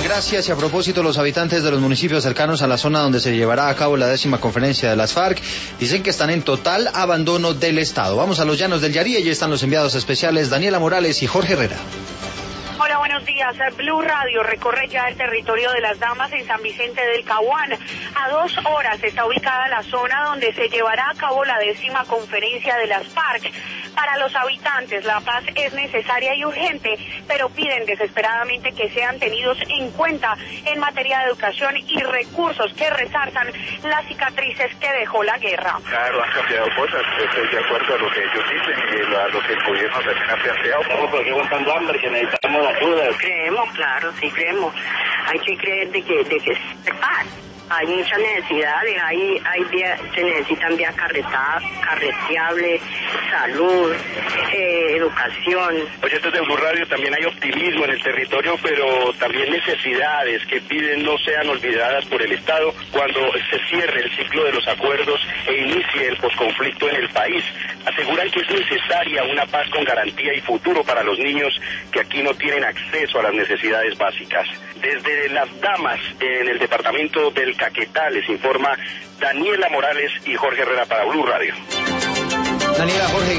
Gracias. Y a propósito, los habitantes de los municipios cercanos a la zona donde se llevará a cabo la 10ª conferencia de las FARC dicen que están en total abandono del Estado. Vamos a los llanos del Yarí, allí están los enviados especiales Daniela Morales y Jorge Herrera. Hola, buenos días. Blue Radio recorre ya el territorio de las Damas en San Vicente del Caguán. A 2 horas está ubicada la zona donde se llevará a cabo la 10ª conferencia de las FARC. Para los habitantes, la paz es necesaria y urgente, pero piden desesperadamente que sean tenidos en cuenta en materia de educación y recursos que resaltan las cicatrices que dejó la guerra. Claro, han cambiado cosas. Estoy de acuerdo a lo que ellos dicen y a lo que el gobierno también ha planteado. Estamos porque aguantando hambre, que necesitamos ayuda. Creemos, claro, sí creemos. Hay que creer de que es paz. Hay muchas necesidades, se necesitan vías carreteables, salud, educación. Oyentes de Blue Radio, también hay optimismo en el territorio, pero también necesidades que piden no sean olvidadas por el Estado cuando se cierre el ciclo de los acuerdos e inicie el posconflicto en el país. Aseguran que es necesaria una paz con garantía y futuro para los niños que aquí no tienen acceso a las necesidades básicas. Desde Las Damas, en el departamento del Caquetá, les informa Daniela Morales y Jorge Herrera para Blue Radio. Daniela, Jorge.